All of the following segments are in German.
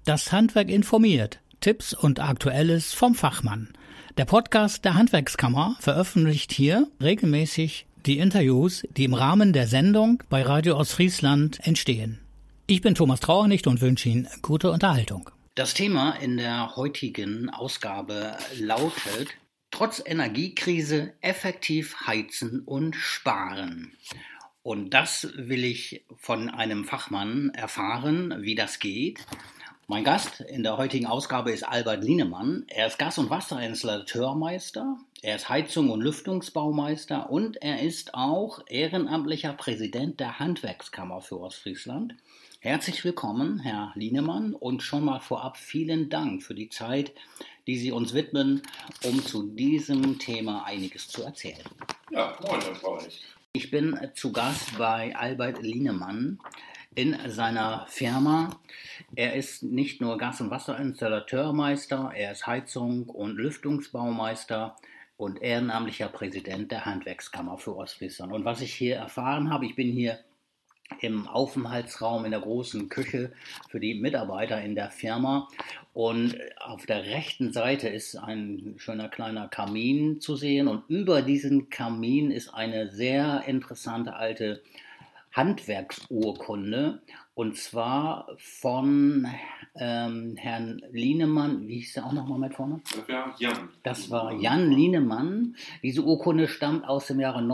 Das Handwerk informiert. Tipps und Aktuelles vom Fachmann. Der Podcast der Handwerkskammer veröffentlicht hier regelmäßig die Interviews, die im Rahmen der Sendung bei Radio Ostfriesland entstehen. Ich bin Thomas Trauernicht und wünsche Ihnen gute Unterhaltung. Das Thema in der heutigen Ausgabe lautet: Trotz Energiekrise effektiv heizen und sparen. Und das will ich von einem Fachmann erfahren, wie das geht. Mein Gast in der heutigen Ausgabe ist Albert Lienemann. Er ist Gas- und Wasserinstallateurmeister, er ist Heizung- und Lüftungsbaumeister und er ist auch ehrenamtlicher Präsident der Handwerkskammer für Ostfriesland. Herzlich willkommen, Herr Lienemann, und schon mal vorab vielen Dank für die Zeit, die Sie uns widmen, um zu diesem Thema einiges zu erzählen. Ja, moin, Herr Trauernicht. Ich bin zu Gast bei Albert Lienemann in seiner Firma. Er ist nicht nur Gas- und Wasserinstallateurmeister, er ist Heizung- und Lüftungsbaumeister und ehrenamtlicher Präsident der Handwerkskammer für Ostfriesland. Und was ich hier erfahren habe, ich bin hier im Aufenthaltsraum in der großen Küche für die Mitarbeiter in der Firma und auf der rechten Seite ist ein schöner kleiner Kamin zu sehen und über diesen Kamin ist eine sehr interessante alte Handwerksurkunde und zwar von Herrn Lienemann. Wie hieß der auch nochmal mit vorne? Das war Jan. Das war Jan Lienemann. Diese Urkunde stammt aus dem Jahre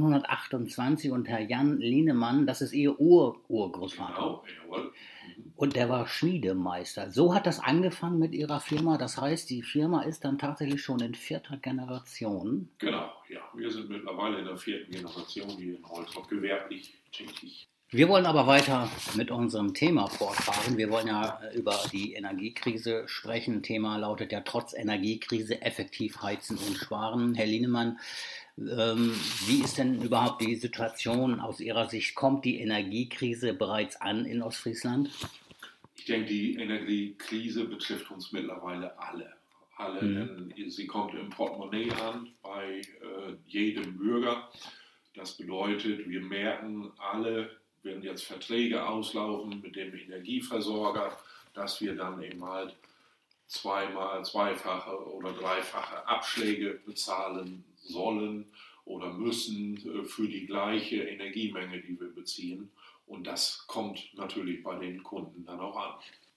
1928 und Herr Jan Lienemann, das ist Ihr Urgroßvater. Genau, jawohl. Und der war Schmiedemeister. So hat das angefangen mit Ihrer Firma. Das heißt, die Firma ist dann tatsächlich schon in 4. Generation. Genau, ja. Wir sind mittlerweile in der 4. Generation hier in Holtrop gewerblich tätig. Wir wollen aber weiter mit unserem Thema fortfahren. Wir wollen ja über die Energiekrise sprechen. Thema lautet ja trotz Energiekrise effektiv heizen und sparen. Herr Lienemann, wie ist denn überhaupt die Situation aus Ihrer Sicht? Kommt die Energiekrise bereits an in Ostfriesland? Ich denke, die Energiekrise betrifft uns mittlerweile alle. Denn sie kommt im Portemonnaie an bei jedem Bürger. Das bedeutet, wir merken alle, wenn jetzt Verträge auslaufen mit dem Energieversorger, dass wir dann eben halt zweifache oder dreifache Abschläge bezahlen sollen oder müssen für die gleiche Energiemenge, die wir beziehen. Und das kommt natürlich bei den Kunden dann auch an.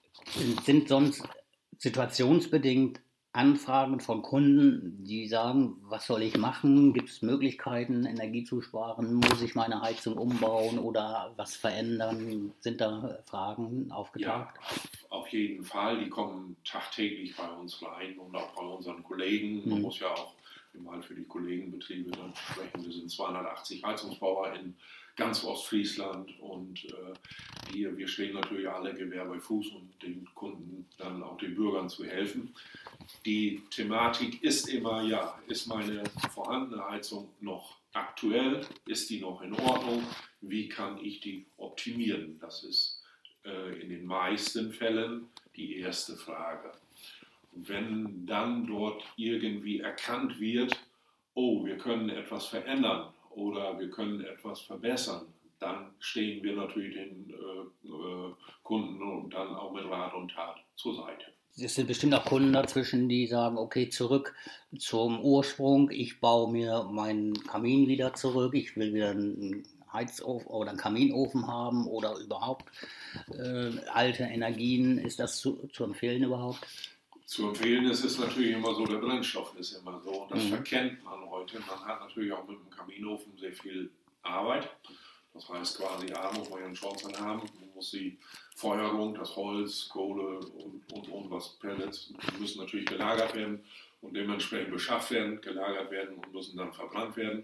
Sind sonst situationsbedingt Anfragen von Kunden, die sagen, was soll ich machen? Gibt es Möglichkeiten, Energie zu sparen? Muss ich meine Heizung umbauen oder was verändern? Sind da Fragen aufgetaucht? Ja, auf jeden Fall. Die kommen tagtäglich bei uns rein und auch bei unseren Kollegen. Man muss ja auch mal für die Kollegenbetriebe dann sprechen. Wir sind 280 Heizungsbauer in ganz Ostfriesland und wir stehen natürlich alle Gewehr bei Fuß, um den Kunden, dann auch den Bürgern zu helfen. Die Thematik ist immer, ist meine vorhandene Heizung noch aktuell? Ist die noch in Ordnung? Wie kann ich die optimieren? Das ist in den meisten Fällen die erste Frage. Wenn dann dort irgendwie erkannt wird, oh, wir können etwas verändern oder wir können etwas verbessern, dann stehen wir natürlich den Kunden und dann auch mit Rat und Tat zur Seite. Es sind bestimmt auch Kunden dazwischen, die sagen, okay, zurück zum Ursprung, ich baue mir meinen Kamin wieder zurück, ich will wieder einen Heizofen oder einen Kaminofen haben oder überhaupt alte Energien. Ist das zu empfehlen überhaupt? Zu empfehlen ist es natürlich immer so, der Brennstoff ist immer so und das verkennt man heute. Man hat natürlich auch mit dem Kaminofen sehr viel Arbeit. Das heißt quasi, muss man ja einen Schornstein haben, man muss die Feuerung, das Holz, Kohle und was Pellets, die müssen natürlich gelagert werden und dementsprechend beschafft werden, gelagert werden und müssen dann verbrannt werden.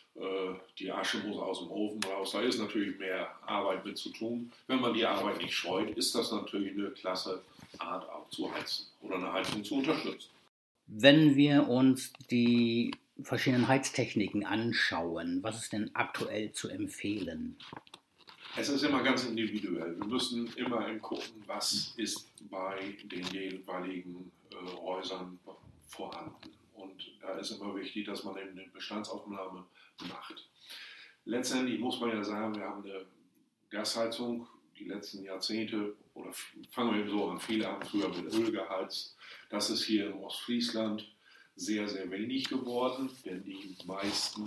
Die Asche muss aus dem Ofen raus, da ist natürlich mehr Arbeit mit zu tun. Wenn man die Arbeit nicht scheut, ist das natürlich eine klasse Art auch zu heizen oder eine Heizung zu unterstützen. Wenn wir uns die verschiedenen Heiztechniken anschauen, was ist denn aktuell zu empfehlen? Es ist immer ganz individuell. Wir müssen immer gucken, was ist bei den jeweiligen Häusern vorhanden. Und da ist immer wichtig, dass man eben eine Bestandsaufnahme macht. Letztendlich muss man ja sagen, wir haben eine Gasheizung, die letzten Jahrzehnte, oder fangen wir so an, viele haben früher mit Öl geheizt. Das ist hier in Ostfriesland sehr, sehr wenig geworden, denn die meisten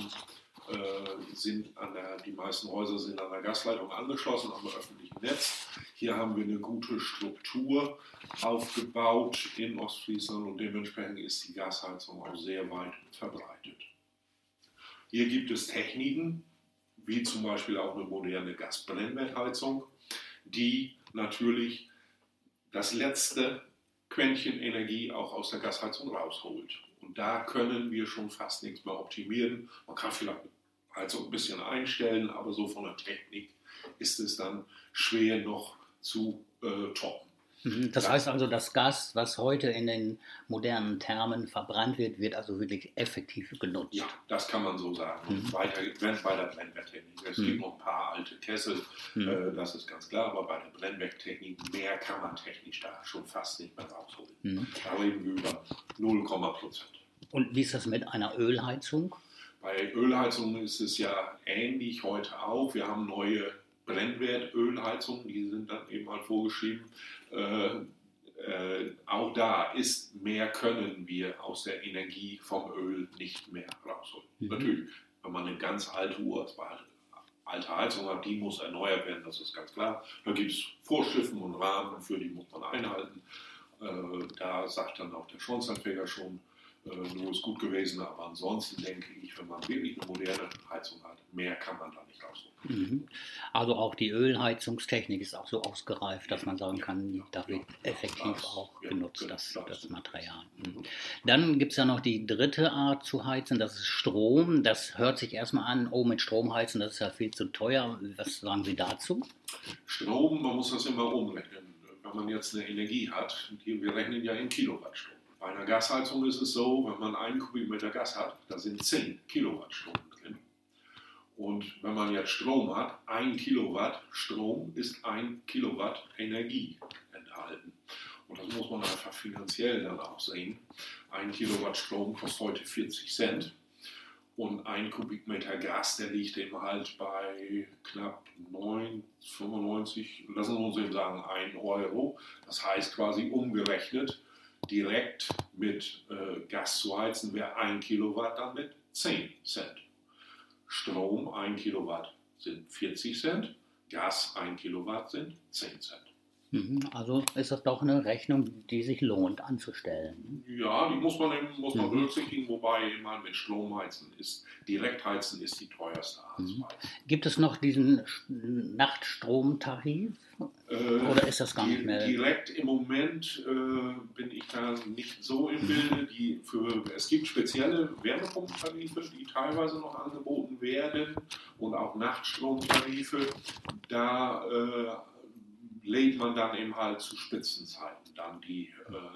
die meisten Häuser sind an der Gasleitung angeschlossen, am öffentlichen Netz. Hier haben wir eine gute Struktur aufgebaut in Ostfriesland und dementsprechend ist die Gasheizung auch sehr weit verbreitet. Hier gibt es Techniken, wie zum Beispiel auch eine moderne Gasbrennwertheizung, die natürlich das letzte Quäntchen Energie auch aus der Gasheizung rausholt. Und da können wir schon fast nichts mehr optimieren. Man kann vielleicht Heizung ein bisschen einstellen, aber so von der Technik ist es dann schwer noch zu toppen. Das heißt also, das Gas, was heute in den modernen Thermen verbrannt wird, wird also wirklich effektiv genutzt. Ja, das kann man so sagen. Weiter bei der Brennwerttechnik. Es gibt noch ein paar alte Kessel, das ist ganz klar, aber bei der Brennwerttechnik, mehr kann man technisch da schon fast nicht mehr rausholen. Da reden wir über 0,%. Und wie ist das mit einer Ölheizung? Bei Ölheizungen ist es ja ähnlich heute auch. Wir haben neue Brennwertölheizungen, die sind dann eben halt vorgeschrieben. Auch da ist mehr können wir aus der Energie vom Öl nicht mehr rausholen. Natürlich, wenn man eine ganz alte Uhr, alte Heizung hat, die muss erneuert werden, das ist ganz klar. Da gibt es Vorschriften und Rahmen, für die muss man einhalten. Da sagt dann auch der Schornsteinfeger schon, nur ist gut gewesen, aber ansonsten denke ich, wenn man wirklich eine moderne Heizung hat, mehr kann man da nicht rausholen. Also auch die Ölheizungstechnik ist auch so ausgereift, dass man sagen kann, da wird effektiv auch genutzt, das Material. Dann gibt es ja noch die dritte Art zu heizen, das ist Strom. Das hört sich erstmal an, mit Strom heizen, das ist ja viel zu teuer. Was sagen Sie dazu? Strom, man muss das immer umrechnen. Wenn man jetzt eine Energie hat, wir rechnen ja in Kilowattstunden. Bei einer Gasheizung ist es so, wenn man 1 Kubikmeter Gas hat, da sind 10 Kilowattstunden drin. Und wenn man jetzt Strom hat, 1 Kilowatt Strom ist 1 Kilowatt Energie enthalten. Und das muss man einfach finanziell dann auch sehen. 1 Kilowatt Strom kostet heute 40 Cent. Und 1 Kubikmeter Gas, der liegt eben halt bei knapp 9,95, lassen wir uns eben sagen, 1 Euro. Das heißt quasi umgerechnet, direkt mit Gas zu heizen, wäre 1 Kilowatt dann mit 10 Cent. Strom 1 Kilowatt sind 40 Cent, Gas 1 Kilowatt sind 10 Cent. Also ist das doch eine Rechnung, die sich lohnt anzustellen. Ja, die muss man berücksichtigen, wobei immer mit Strom heizen ist, direkt heizen ist die teuerste Art zu heizen. Gibt es noch diesen Nachtstromtarif oder ist das gar nicht mehr? Direkt im Moment bin ich da nicht so im Bilde. Es gibt spezielle Wärmepumpentarife, die teilweise noch angeboten werden und auch Nachtstromtarife. Da lädt man dann eben halt zu Spitzenzeiten dann die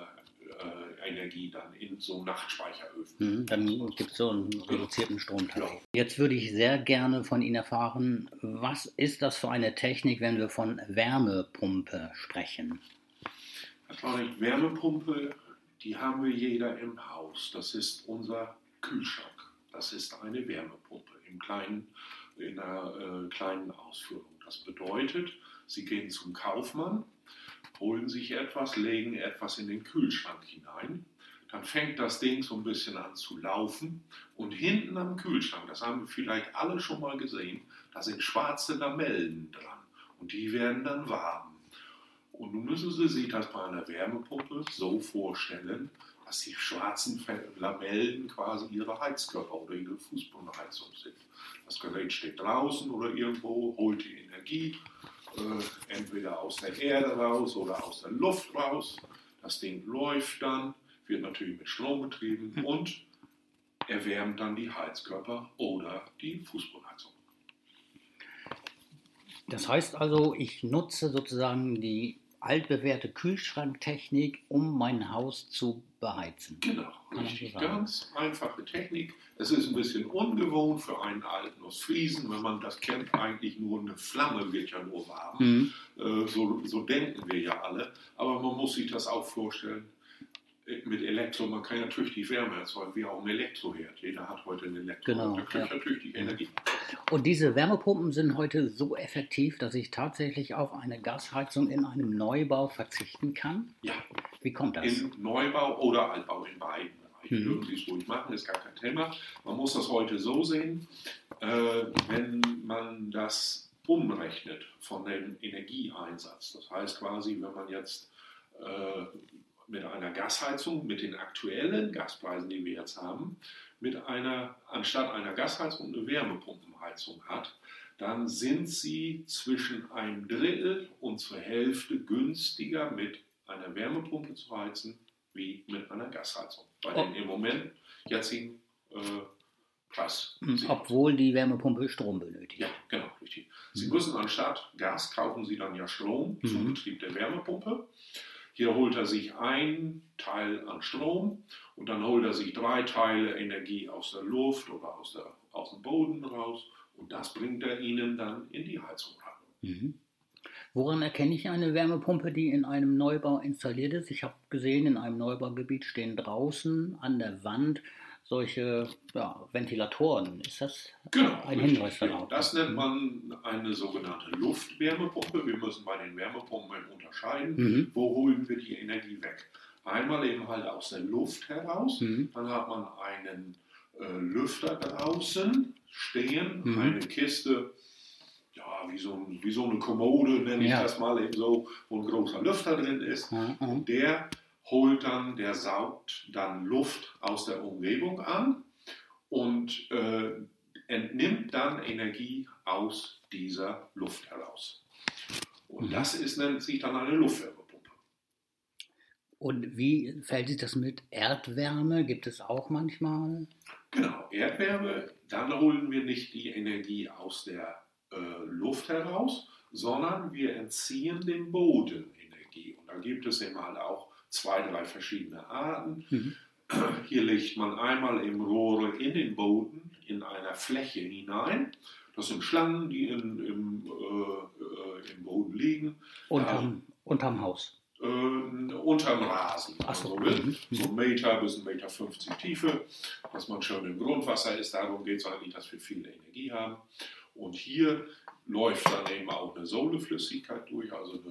Energie dann in so Nachtspeicheröfen. Dann gibt es so einen reduzierten Stromtarif. Ja. Jetzt würde ich sehr gerne von Ihnen erfahren, was ist das für eine Technik, wenn wir von Wärmepumpe sprechen? Die Wärmepumpe, die haben wir jeder im Haus. Das ist unser Kühlschrank. Das ist eine Wärmepumpe in einer kleinen Ausführung. Das bedeutet, Sie gehen zum Kaufmann, holen sich etwas, legen etwas in den Kühlschrank hinein. Dann fängt das Ding so ein bisschen an zu laufen. Und hinten am Kühlschrank, das haben wir vielleicht alle schon mal gesehen, da sind schwarze Lamellen dran. Und die werden dann warm. Und nun müssen Sie sich das bei einer Wärmepumpe so vorstellen, dass die schwarzen Lamellen quasi Ihre Heizkörper oder Ihre Fußbodenheizung sind. Das Gerät steht draußen oder irgendwo, holt die Energie, entweder aus der Erde raus oder aus der Luft raus. Das Ding läuft dann, wird natürlich mit Strom betrieben und erwärmt dann die Heizkörper oder die Fußbodenheizung. Das heißt also, ich nutze sozusagen die altbewährte Kühlschranktechnik, um mein Haus zu beheizen. Genau, richtig. Ganz einfache Technik. Es ist ein bisschen ungewohnt für einen alten Ostfriesen, wenn man das kennt, eigentlich nur eine Flamme wird ja nur warm. So denken wir ja alle. Aber man muss sich das auch vorstellen. mit Elektro, man kann ja tüchtig Wärme erzeugen, wie auch im Elektroherd. Jeder hat heute einen Elektroherd, der kriegt ja tüchtig Energie. Und diese Wärmepumpen sind heute so effektiv, dass ich tatsächlich auf eine Gasheizung in einem Neubau verzichten kann? Ja. Wie kommt das? In Neubau oder Altbau, in beiden Bereichen. Dürfen Sie es ruhig machen, ist gar kein Thema. Man muss das heute so sehen, wenn man das umrechnet von dem Energieeinsatz. Das heißt quasi, wenn man jetzt mit einer Gasheizung, mit den aktuellen Gaspreisen, die wir jetzt haben, anstatt einer Gasheizung eine Wärmepumpenheizung hat, dann sind sie zwischen einem Drittel und zur Hälfte günstiger mit einer Wärmepumpe zu heizen, wie mit einer Gasheizung. Bei den im Moment jetzigen Preis. Obwohl die Wärmepumpe Strom benötigt. Ja, genau, richtig. Sie müssen anstatt Gas, kaufen Sie dann ja Strom zum Betrieb der Wärmepumpe. Hier holt er sich einen Teil an Strom und dann holt er sich 3 Teile Energie aus der Luft oder aus dem Boden raus und das bringt er Ihnen dann in die Heizung rein. Woran erkenne ich eine Wärmepumpe, die in einem Neubau installiert ist? Ich habe gesehen, in einem Neubaugebiet stehen draußen an der Wand solche Ventilatoren. Ist das ein Hinweis darauf? Das nennt man eine sogenannte Luftwärmepumpe. Wir müssen bei den Wärmepumpen unterscheiden, wo holen wir die Energie weg. Einmal eben halt aus der Luft heraus, dann hat man einen Lüfter draußen stehen, eine Kiste, wie so eine Kommode, nenne ich das mal eben so, wo ein großer Lüfter drin ist. Und der saugt dann Luft aus der Umgebung an und entnimmt dann Energie aus dieser Luft heraus. Und das nennt sich dann eine Luftwärmepumpe. Und wie fällt sich das mit Erdwärme? Gibt es auch manchmal? Genau, Erdwärme, dann holen wir nicht die Energie aus der Luft heraus, sondern wir entziehen dem Boden Energie. Und da gibt es eben halt auch 2, 3 verschiedene Arten. Hier legt man einmal im Rohre in den Boden, in einer Fläche hinein. Das sind Schlangen, die im Boden liegen. Unterm Haus? Unterm Rasen. So 1 Meter bis 1,50 Meter Tiefe, dass man schon im Grundwasser ist. Darum geht es eigentlich, dass wir viel Energie haben. Und hier läuft dann eben auch eine Sohleflüssigkeit durch, also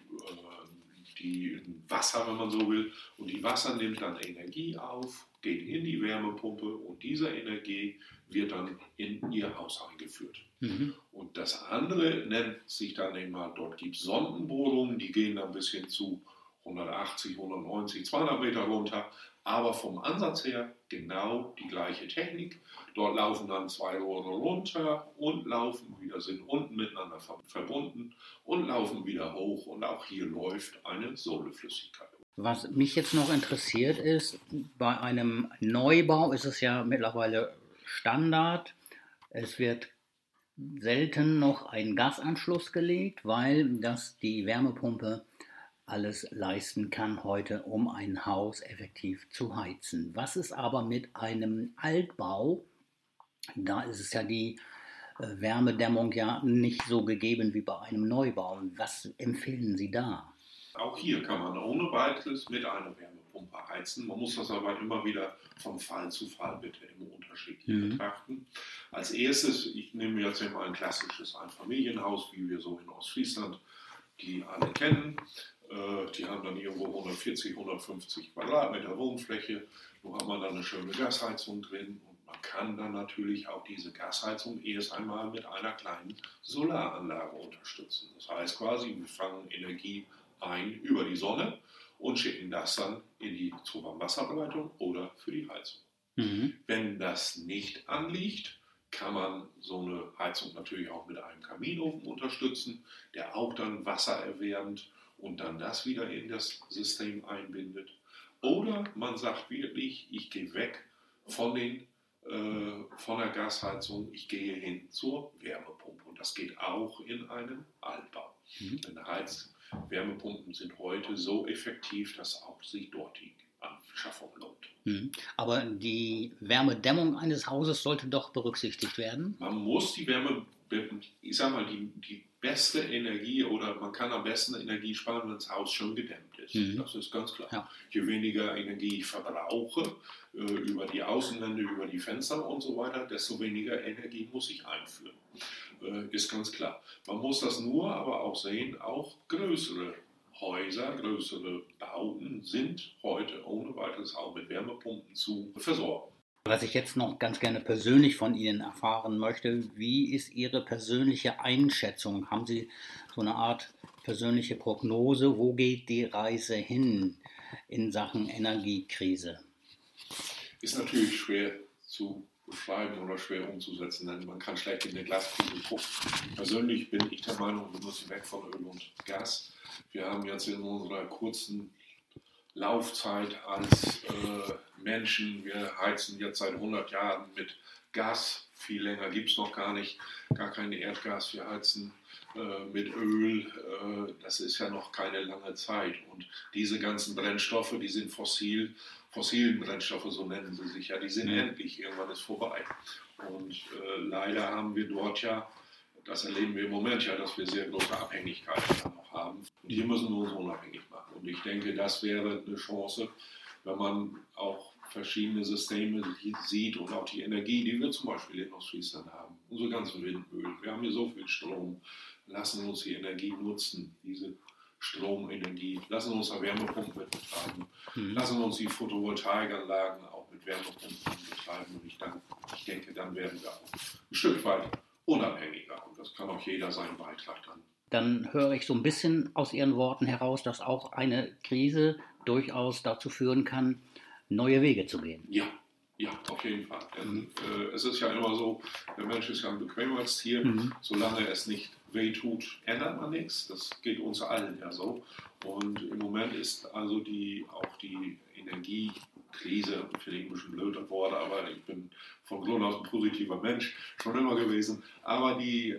die Wasser, wenn man so will. Und die Wasser nimmt dann Energie auf, geht in die Wärmepumpe und diese Energie wird dann in ihr Haus eingeführt. Und das andere nennt sich dann eben mal, dort gibt es Sondenbohrungen, die gehen dann bis hin zu 180, 190, 200 Meter runter. Aber vom Ansatz her genau die gleiche Technik. Dort laufen dann 2 Rohre runter und laufen wieder, sind unten miteinander verbunden und laufen wieder hoch. Und auch hier läuft eine Sohleflüssigkeit. Was mich jetzt noch interessiert ist, bei einem Neubau ist es ja mittlerweile Standard. Es wird selten noch ein Gasanschluss gelegt, weil das die Wärmepumpe alles leisten kann heute, um ein Haus effektiv zu heizen. Was ist aber mit einem Altbau? Da ist es ja die Wärmedämmung ja nicht so gegeben wie bei einem Neubau. Was empfehlen Sie da? Auch hier kann man ohne weiteres mit einer Wärmepumpe heizen. Man muss das aber immer wieder von Fall zu Fall bitte im Unterschied betrachten. Als erstes, ich nehme jetzt mal ein klassisches Einfamilienhaus, wie wir so in Ostfriesland die alle kennen. Die haben dann irgendwo 140, 150 Quadratmeter Wohnfläche. Wo hat man dann eine schöne Gasheizung drin? Und man kann dann natürlich auch diese Gasheizung erst einmal mit einer kleinen Solaranlage unterstützen. Das heißt quasi, wir fangen Energie ein über die Sonne und schicken das dann zur Warmwasserbereitung oder für die Heizung. Wenn das nicht anliegt, kann man so eine Heizung natürlich auch mit einem Kaminofen unterstützen, der auch dann Wasser erwärmt und dann das wieder in das System einbindet. Oder man sagt wirklich, ich gehe weg von der Gasheizung, ich gehe hin zur Wärmepumpe. Und das geht auch in einem Altbau. Denn Wärmepumpen sind heute so effektiv, dass auch sich dort die Anschaffung lohnt. Aber die Wärmedämmung eines Hauses sollte doch berücksichtigt werden? Man muss die Wärme, ich sag mal, die beste Energie oder man kann am besten Energie sparen, wenn das Haus schon gedämmt ist. Das ist ganz klar. Ja. Je weniger Energie ich verbrauche, über die Außenwände, über die Fenster und so weiter, desto weniger Energie muss ich einführen. Ist ganz klar. Man muss das nur aber auch sehen, auch größere Häuser, größere Bauten sind heute ohne weiteres auch mit Wärmepumpen zu versorgen. Was ich jetzt noch ganz gerne persönlich von Ihnen erfahren möchte, wie ist Ihre persönliche Einschätzung? Haben Sie so eine Art persönliche Prognose? Wo geht die Reise hin in Sachen Energiekrise? Ist natürlich schwer zu beschreiben oder schwer umzusetzen, denn man kann schlecht in der Glaskugel gucken. Persönlich bin ich der Meinung, wir müssen weg von Öl und Gas. Wir haben jetzt in unserer kurzen Laufzeit als Menschen, wir heizen jetzt seit 100 Jahren mit Gas, viel länger gibt es noch gar nicht, gar kein Erdgas, wir heizen mit Öl, das ist ja noch keine lange Zeit und diese ganzen Brennstoffe, die sind fossilen Brennstoffe, so nennen sie sich ja, die sind endlich, irgendwann ist vorbei und leider haben wir dort ja, das erleben wir im Moment ja, dass wir sehr große Abhängigkeiten noch haben. Und hier müssen wir uns unabhängig machen. Und ich denke, das wäre eine Chance, wenn man auch verschiedene Systeme sieht und auch die Energie, die wir zum Beispiel in Ostfriesland haben. Unsere ganzen Windmühlen. Wir haben hier so viel Strom. Lassen wir uns die Energie nutzen, diese Stromenergie. Lassen wir uns eine Wärmepumpe mit betreiben. Lassen wir uns die Photovoltaikanlagen auch mit Wärmepumpen betreiben. Und ich denke, dann werden wir auch ein Stück weit unabhängiger. Und das kann auch jeder seinen Beitrag Dann höre ich so ein bisschen aus Ihren Worten heraus, dass auch eine Krise durchaus dazu führen kann, neue Wege zu gehen. Ja, auf jeden Fall. Denn, es ist ja immer so, der Mensch ist ja ein Bequemheitstier. Solange es nicht wehtut, ändert man nichts. Das geht uns allen ja so. Und im Moment ist also auch die Energiekrise, finde ich ein bisschen blöder Wort, aber ich bin von Grund aus ein positiver Mensch, schon immer gewesen. Aber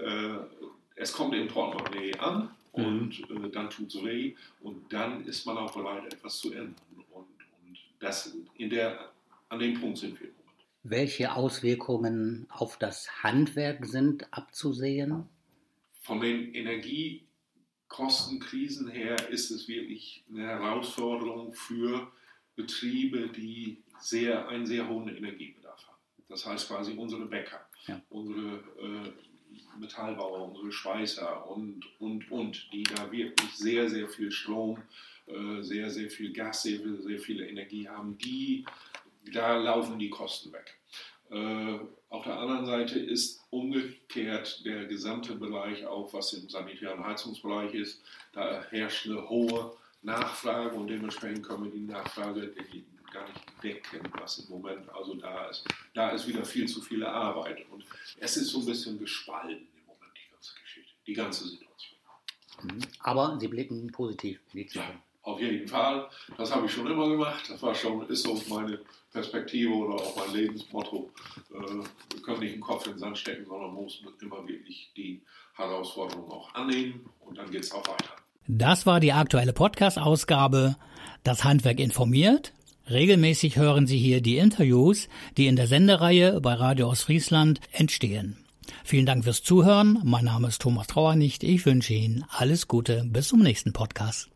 es kommt im Portemonnaie an und dann tut es weh und dann ist man auch bereit, etwas zu ändern. Und das an dem Punkt sind wir. Welche Auswirkungen auf das Handwerk sind abzusehen? Von den Energiekostenkrisen her ist es wirklich eine Herausforderung für Betriebe, die einen sehr hohen Energiebedarf haben. Das heißt quasi unsere Bäcker, unsere Metallbauer, unsere Schweißer und, die da wirklich sehr, sehr viel Strom, sehr, sehr viel Gas, sehr, sehr viel Energie haben, da laufen die Kosten weg. Auf der anderen Seite ist umgekehrt der gesamte Bereich, auch was im sanitären Heizungsbereich ist, da herrscht eine hohe Nachfrage und dementsprechend können wir die Nachfrage gar nicht decken, was im Moment also da ist. Da ist wieder viel zu viel Arbeit und es ist so ein bisschen gespalten im Moment, die ganze Geschichte, die ganze Situation. Aber Sie blicken positiv in die Zukunft. Ja, auf jeden Fall. Das habe ich schon immer gemacht. Das ist so meine Perspektive oder auch mein Lebensmotto. Wir können nicht den Kopf in den Sand stecken, sondern man muss immer wirklich die Herausforderungen auch annehmen und dann geht es auch weiter. Das war die aktuelle Podcast-Ausgabe Das Handwerk informiert. Regelmäßig hören Sie hier die Interviews, die in der Sendereihe bei Radio Ostfriesland entstehen. Vielen Dank fürs Zuhören. Mein Name ist Thomas Trauernicht. Ich wünsche Ihnen alles Gute. Bis zum nächsten Podcast.